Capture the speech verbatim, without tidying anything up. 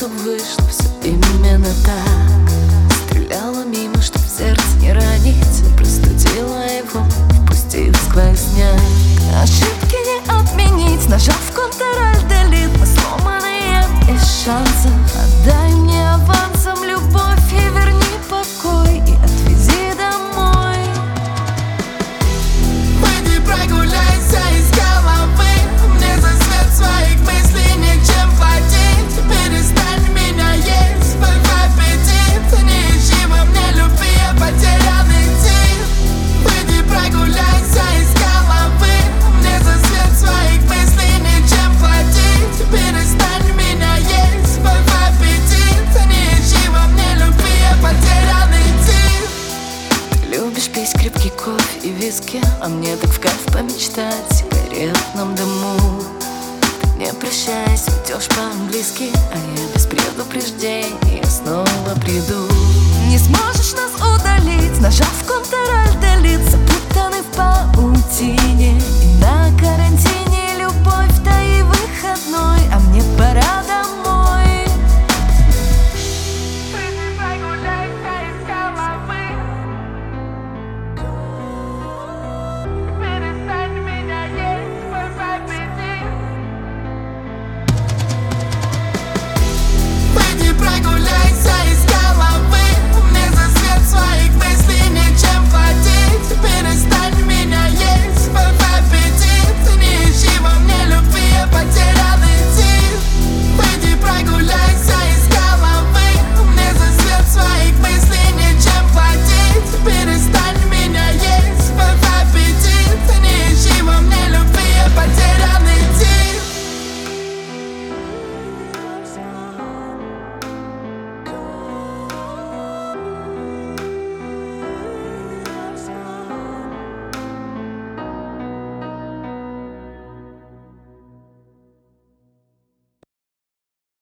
что вышло все именно так. Стреляла мимо, чтоб в сердце не ранить, простудила его, впустив сквозняк. Ошибки не отменить, нажав Ctrl Delete, мы сломанные без шансов. Отдай мне авансом любовь и верни покой, и отвези домой. Выйди, прогуляйся из головы, мне за свет своих мыслей нечем платить. Перестань меня есть, свой аппетит, не ищи во мне любви, я потерянный тип. Выйди, прогуляйся из головы, мне за свет своих мыслей нечем платить. Перестань меня есть, свой аппетит, не ищи во мне любви, я потерянный тип. Ты любишь пить крепкий кофе и виски, а мне так в кайф помечтать в сигаретном дыму. Ты не прощаясь, уйдешь по-английски, а я без предупреждения снова приду. Не сможешь нас удалить, нажав